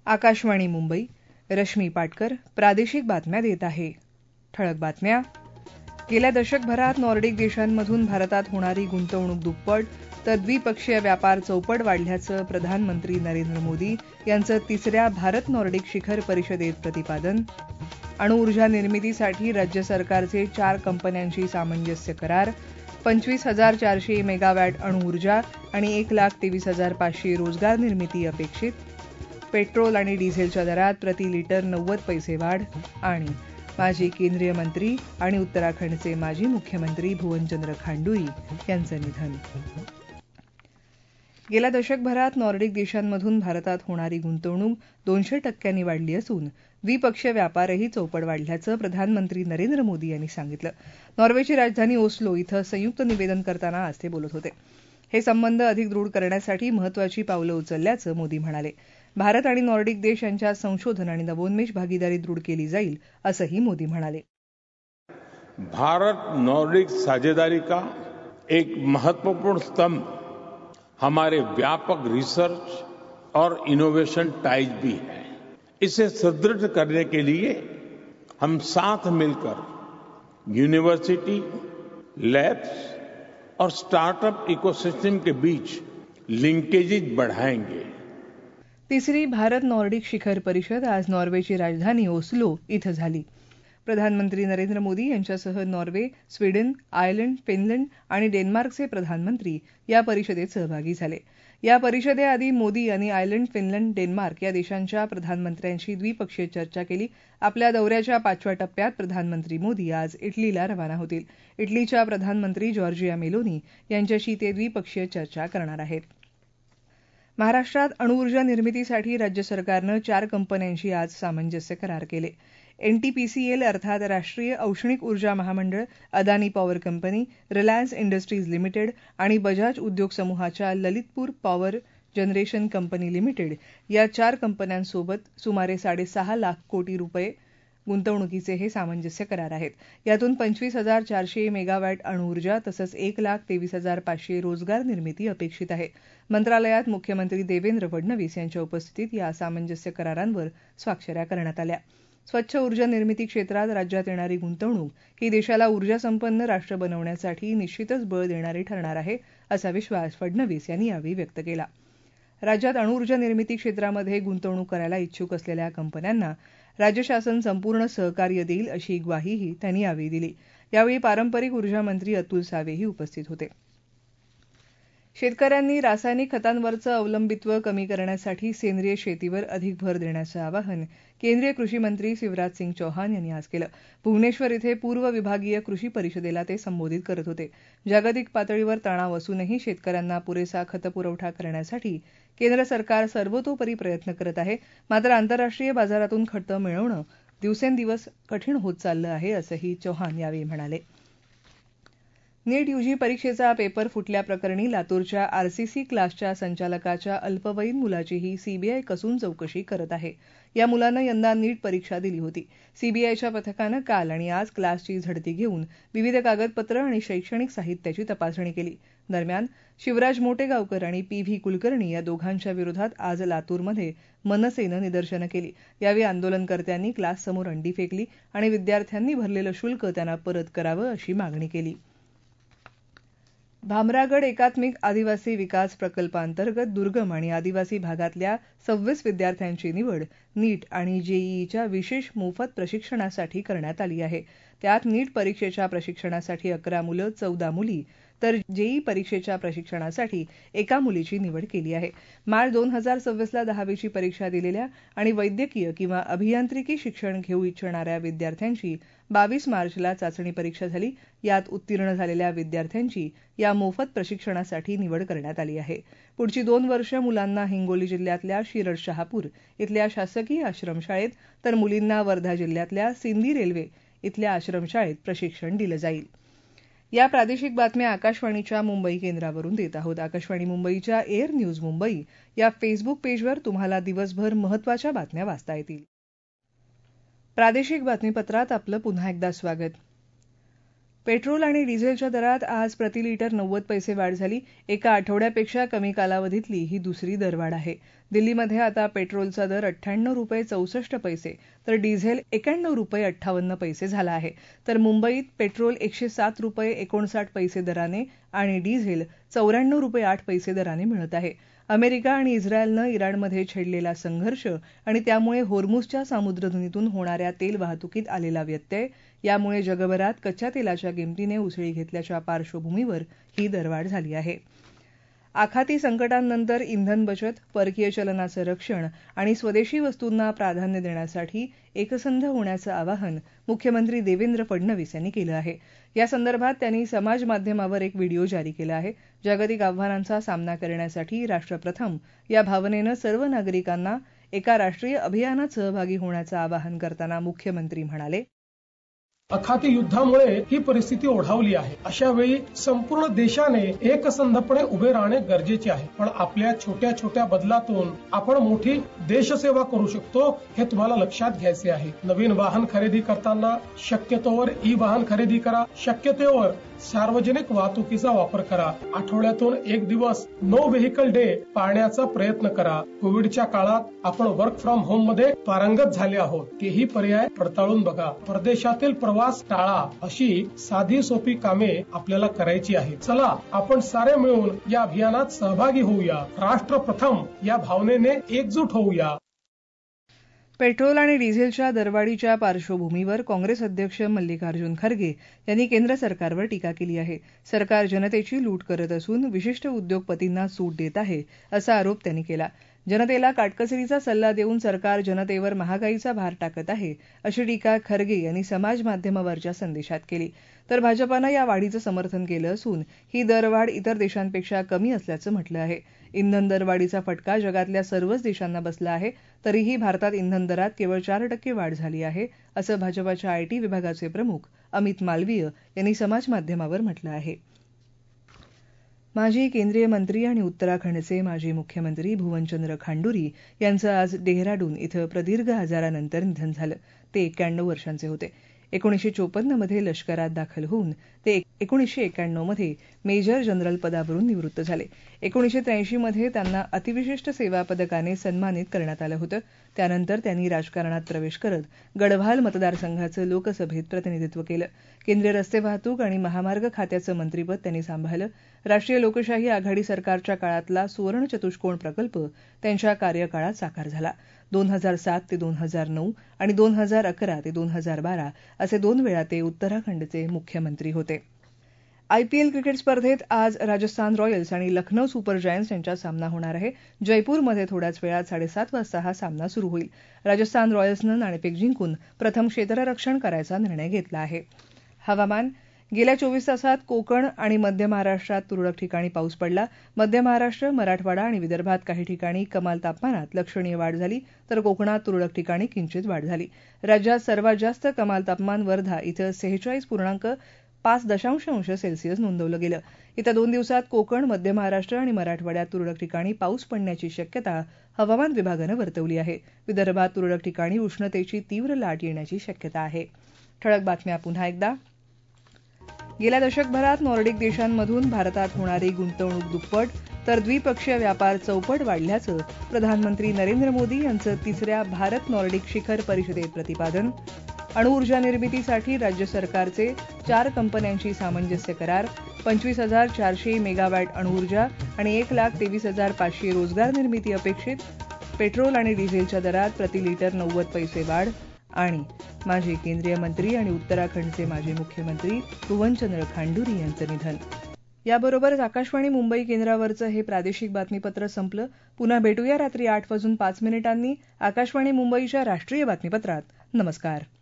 आकाशवाणी मुंबई. रश्मी पाटकर प्रादेशिक बातम्या देत आहे. ठळक बातम्या. गेल्या दशकभरात नॉर्डिक देशांमधून भारतात होणारी गुंतवणूक दुप्पट तर द्विपक्षीय व्यापार चौपट वाढल्याचं प्रधानमंत्री नरेंद्र मोदी यांचं तिसऱ्या भारत नॉर्डिक शिखर परिषदेत प्रतिपादन. अणुऊर्जा निर्मितीसाठी राज्य सरकारचे 4 कंपन्यांशी सामंजस्य करार. 25,400 मेगावॅट अणुऊर्जा आणि 1,23,500 रोजगार निर्मिती अपेक्षित. पेट्रोल आणि डिझेलच्या दरात प्रति लिटर 90 पैसे वाढ. आणि माजी केंद्रीय मंत्री आणि उत्तराखंडचे माजी मुख्यमंत्री भुवनचंद्र खांडुई यांचं निधन. गेल्या दशकभरात नॉर्डिक देशांमधून भारतात होणारी गुंतवणूक 200% वाढली असून द्विपक्षीय व्यापारही चौपट वाढल्याचं प्रधानमंत्री नरेंद्र मोदी यांनी सांगितलं. नॉर्वेची राजधानी ओस्लो इथं संयुक्त निवेदन करताना आज ते बोलत होते. हे संबंध अधिक दृढ करण्यासाठी महत्वाची पावलं उचलल्याचं मोदी म्हणाले. भारत आणि नॉर्डिक देश यांच्यात संशोधन आणि नवोन्मेष भागीदारी दृढ केली जाईल असंही मोदी म्हणाले. भारत नॉर्डिक साझेदारी का एक महत्वपूर्ण स्तंभ हमारे व्यापक रिसर्च और इनोवेशन टाइज भी है. इसे सुदृढ़ करने के लिए हम साथ मिलकर यूनिवर्सिटी, लैब्स और स्टार्टअप इकोसिस्टम के बीच लिंकेजेस बढ़ाएंगे. तिसरी भारत नॉर्डिक शिखर परिषद आज नॉर्वेची राजधानी ओस्लो इथं झाली. प्रधानमंत्री नरेंद्र मोदी यांच्यासह नॉर्वे, स्वीडन, आयर्लंड, फिनलंड आणि डेन्मार्कचे प्रधानमंत्री या परिषदेत सहभागी झाले. या परिषदेआधी मोदी यांनी आयर्लंड, फिनलंड, डेन्मार्क या देशांच्या प्रधानमंत्र्यांशी द्विपक्षीय चर्चा केली. आपल्या दौऱ्याच्या 5व्या टप्प्यात प्रधानमंत्री मोदी आज इटलीला रवाना होतील. इटलीच्या प्रधानमंत्री जॉर्जिया मेलोनी यांच्याशी ते द्विपक्षीय चर्चा करणार आहेत. महाराष्ट्रात अणुऊर्जा निर्मितीसाठी राज्य सरकारनं 4 कंपन्यांशी आज सामंजस्य करार केले. एनटीपीसीएल अर्थात राष्ट्रीय औष्णिक ऊर्जा महामंडळ, Adani power company, Reliance industries limited आणि बजाज उद्योग समूहाच्या Lalitpur power generation company limited या 4 कंपन्यांसोबत सुमारे 6.5 लाख कोटी रुपये गुंतवणुकीचे हे सामंजस्य करार आहेत. यातून 25,400 मेगावॅट अणुऊर्जा तसंच 1,23,500 रोजगार निर्मिती अपेक्षित आहे. मंत्रालयात मुख्यमंत्री देवेंद्र फडणवीस यांच्या उपस्थितीत या सामंजस्य करारांवर स्वाक्षऱ्या करण्यात आल्या. स्वच्छ ऊर्जा निर्मिती क्षेत्रात राज्यात येणारी गुंतवणूक ही देशाला ऊर्जासंपन्न राष्ट्र बनवण्यासाठी निश्चितच बळ देणारी ठरणार आहे, असा विश्वास फडणवीस यांनी यावेळी व्यक्त केला. राज्यात अणुऊर्जा निर्मिती क्षेत्रामध्ये गुंतवणूक करायला इच्छुक असलेल्या कंपन्यांना राज्य शासन संपूर्ण सहकार्य देईल अशी ग्वाहीही त्यांनी यावेळी दिली. यावेळी पारंपरिक ऊर्जा मंत्री अतुल सावेही उपस्थित होते. शेतकऱ्यांनी रासायनिक खतांवरचं अवलंबित्व कमी करण्यासाठी सेंद्रिय शेतीवर अधिक भर देण्याचं आवाहन केंद्रीय कृषी मंत्री शिवराज सिंग चौहान यांनी आज केलं. भुवनेश्वर इथे पूर्व विभागीय कृषी परिषदेला ते संबोधित करत होते. जागतिक पातळीवर तणाव असूनही शेतकऱ्यांना पुरेसा खतपुरवठा करण्यासाठी केंद्र सरकार सर्वतोपरी प्रयत्न करत आहे. मात्र आंतरराष्ट्रीय बाजारातून खतं मिळवणं दिवसेंदिवस कठीण होत चाललं आहे, असंही चौहान यावेळी म्हणाले. नीट यूजी परीक्षेचा पेपर फुटल्याप्रकरणी लातूरच्या आरसीसी क्लासच्या संचालकाच्या अल्पवयीन मुलाचीही सीबीआय कसून चौकशी करत आहे. या मुलानं यंदा नीट परीक्षा दिली होती. सीबीआयच्या पथकानं काल आणि आज क्लासची झडती घेऊन विविध कागदपत्रं आणि शैक्षणिक साहित्याची तपासणी केली. दरम्यान शिवराज मोटेगावकर आणि पी.व्ही. कुलकर्णी या दोघांच्या विरोधात आज लातूरमध्ये मनसेनं निदर्शनं केली. यावेळी आंदोलनकर्त्यांनी क्लाससमोर अंडी फेकली आणि विद्यार्थ्यांनी भरलेलं शुल्क त्यांना परत करावं अशी मागणी केली. भामरागड एकात्मिक आदिवासी विकास प्रकल्पांतर्गत दुर्गम आणि आदिवासी भागातल्या 26 विद्यार्थ्यांची निवड नीट आणि जेईईच्या विशेष मोफत प्रशिक्षणासाठी करण्यात आली आहे. त्यात नीट परीक्षेच्या प्रशिक्षणासाठी 11 मुलं, 14 मुली तर जेईई परीक्षेच्या प्रशिक्षणासाठी 1 मुलीची निवड केली आहे. मार्च 2026ला 10वीची परीक्षा दिलेल्या आणि वैद्यकीय किंवा अभियांत्रिकी शिक्षण घेऊ इच्छिणाऱ्या विद्यार्थ्यांची 22 मार्चला चाचणी परीक्षा झाली. यात उत्तीर्ण झालेल्या विद्यार्थ्यांची या मोफत प्रशिक्षणासाठी निवड करण्यात आली आहे. पुढची 2 वर्ष मुलांना हिंगोली जिल्ह्यातल्या शिरड शहापूर इथल्या शासकीय आश्रमशाळेत तर मुलींना वर्धा जिल्ह्यातल्या सिंदी रेल्वे इथल्या आश्रमशाळेत प्रशिक्षण दिलं जाईल. या प्रादेशिक बातम्या आकाशवाणीच्या मुंबई केंद्रावरून देत आहोत. आकाशवाणी मुंबईच्या एअर न्यूज मुंबई या फेसबुक पेजवर तुम्हाला दिवसभर महत्त्वाच्या बातम्या वाचता येतील. प्रादेशिक बातमीपत्रात आपलं पुन्हा एकदा स्वागत. पेट्रोल आणि डिझेलच्या दरात आज प्रति लिटर 90 पैसे वाढ झाली. एका आठवड्यापेक्षा कमी कालावधीतली ही दुसरी दरवाढ आहे. दिल्लीमध्ये आता पेट्रोलचा दर ₹98.64 तर डिझेल ₹91.58 झाला आहे. तर मुंबईत पेट्रोल ₹107.59 दराने आणि डिझेल ₹94.08 दराने मिळत आहे. अमेरिका आणि इस्रायलनं इराणमध्ये छेडलेला संघर्ष आणि त्यामुळे होर्मुझच्या सामुद्रधुनीतून होणाऱ्या तेल वाहतुकीत आलेला व्यत्यय यामुळे जगभरात कच्च्या तेलाच्या किमतीने उसळी घेतल्याच्या पार्श्वभूमीवर ही दरवाढ झाली आहे. आखाती संकटांनंतर इंधन बचत, परकीय चलनाचं रक्षण आणि स्वदेशी वस्तूंना प्राधान्य देण्यासाठी एकसंध होण्याचं आवाहन मुख्यमंत्री देवेंद्र फडणवीस यांनी केलं आहे. या संदर्भात त्यांनी समाज माध्यमावर एक व्हिडिओ जारी केला आहे. जागतिक आव्हानांचा सामना करण्यासाठी राष्ट्र प्रथम या भावनेनं सर्व नागरिकांना एका राष्ट्रीय अभियानात सहभागी होण्याचं आवाहन करताना मुख्यमंत्री म्हणाले, अखाती युद्धामुळे ही परिस्थिती ओढावली आहे. अशा वेळी संपूर्ण देशाने एकसंधपणे उभे राहणे गरजेचे आहे. पण आपल्या छोट्या छोट्या बदलातून आपण मोठी देशसेवा करू शकतो हे तुम्हाला लक्षात घ्यायचे आहे. नवीन वाहन खरेदी करताना शक्यतोवर ई वाहन खरेदी करा. शक्यतोवर सार्वजनिक वाहतुकीचा वापर करा. आठवड्यातून एक दिवस नो व्हेकल डे पाळण्याचा प्रयत्न करा. कोविडच्या काळात आपण वर्क फ्रॉम होम मध्ये पारंगत झाले आहोत. तेही पर्याय पडताळून बघा. परदेशातील प्रवास टाळा. अशी साधी सोपी कामे आपल्याला करायची आहे. चला आपण सारे मिळून या अभियानात सहभागी होऊया. राष्ट्र प्रथम या भावनेने एकजूट होऊया. पेट्रोल आणि डिझेलच्या दरवाढीच्या पार्श्वभूमीवर काँग्रेस अध्यक्ष मल्लिकार्जुन खरगे यांनी केंद्र सरकारवर टीका केली आहे. सरकार जनतेची लूट करत असून विशिष्ट उद्योगपतींना सूट देत आहे असा आरोप त्यांनी केला. जनतेला काटकसरीचा सल्ला देऊन सरकार जनतेवर महागाईचा भार टाकत आहे अशी टीका खरगे यांनी समाज माध्यमावरच्या संदेशात केली. तर भाजपानं या वाढीचं समर्थन केलं असून ही दरवाढ इतर देशांपेक्षा कमी असल्याचं म्हटलं आहे. इंधन दरवाढीचा फटका जगातल्या सर्वच देशांना बसला आहे. तरीही भारतात इंधन दरात केवळ 4% वाढ झाली आहे असं भाजपाच्या आयटी विभागाचे प्रमुख अमित मालवीय यांनी समाज माध्यमावर म्हटलं आहे. माजी केंद्रीय मंत्री आणि उत्तराखंडचे माजी मुख्यमंत्री भुवनचंद्र खांडुरी यांचं आज डेहराडून इथं प्रदीर्घ आजारानंतर निधन झालं. ते 91 वर्षांचे होते. 1954 मध्ये लष्करात दाखल होऊन ते 1991 मध्ये मेजर जनरल पदावरून निवृत्त झाले. 1983 मध्ये त्यांना अतिविशिष्ट सेवा पदकाने सन्मानित करण्यात आलं होतं. त्यानंतर त्यांनी राजकारणात प्रवेश करत गढवाल मतदारसंघाचं लोकसभेत प्रतिनिधित्व केलं. केंद्रीय रस्ते वाहतूक आणि महामार्ग खात्याचं मंत्रिपद त्यांनी सांभाळलं. राष्ट्रीय लोकशाही आघाडी सरकारच्या काळातला सुवर्ण चतुष्कोण प्रकल्प त्यांच्या कार्यकाळात साकार झाला. 2007 ते 2009 आणि 2011 ते 2012 असे 2 वेळा ते उत्तराखंडचे मुख्यमंत्री होते. आयपीएल क्रिकेट स्पर्धेत आज राजस्थान रॉयल्स आणि लखनौ सुपर जायंट्स यांच्यात सामना होणार आहे. जयपूरमध्ये थोड्याच वेळात 7:30 वाजता हा सामना सुरू होईल. राजस्थान रॉयल्सनं नाणेफेक जिंकून प्रथम क्षेत्ररक्षण करायचा निर्णय घेतला आहे. हवामान. गेल्या 24 तासात कोकण आणि मध्य महाराष्ट्रात तुरळक ठिकाणी पाऊस पडला. मध्य महाराष्ट्र, मराठवाडा आणि विदर्भात काही ठिकाणी कमाल तापमानात लक्षणीय वाढ झाली तर कोकणात तुरळक ठिकाणी किंचित वाढ झाली. राज्यात सर्वात जास्त कमाल तापमान वर्धा इथं 46.5 अंश सेल्सिअस नोंदवलं गेलं. येत्या 2 दिवसात कोकण, मध्य महाराष्ट्र आणि मराठवाड्यात तुरळक ठिकाणी पाऊस पडण्याची शक्यता हवामान विभागानं वर्तवली आहे. विदर्भात तुरळक ठिकाणी उष्णतेची तीव्र लाट येण्याची शक्यता आहे. ठळक बातम्या पुन्हा एकदा. गेल्या दशकभरात नॉर्डिक देशांमधून भारतात होणारी गुंतवणूक दुप्पट तर द्विपक्षीय व्यापार चौपट वाढल्याचं प्रधानमंत्री नरेंद्र मोदी यांचं 3ऱ्या भारत नॉर्डिक शिखर परिषदेत प्रतिपादन. अणुऊर्जा निर्मितीसाठी राज्य सरकारचे 4 कंपन्यांशी सामंजस्य करार. 25,400 मेगावॅट अणुऊर्जा आणि 1,23,500 रोजगार निर्मिती अपेक्षित. पेट्रोल आणि डिझेलच्या दरात प्रति लिटर 90 पैसे वाढ. आणि माजी केंद्रीय मंत्री आणि उत्तराखंडचे माजी मुख्यमंत्री भुवनचंद्र खांडुरी यांचं निधन. याबरोबरच आकाशवाणी मुंबई केंद्रावरचं हे प्रादेशिक बातमीपत्र संपलं. पुन्हा भेटूया रात्री 8:05 आकाशवाणी मुंबईच्या राष्ट्रीय बातमीपत्रात. नमस्कार.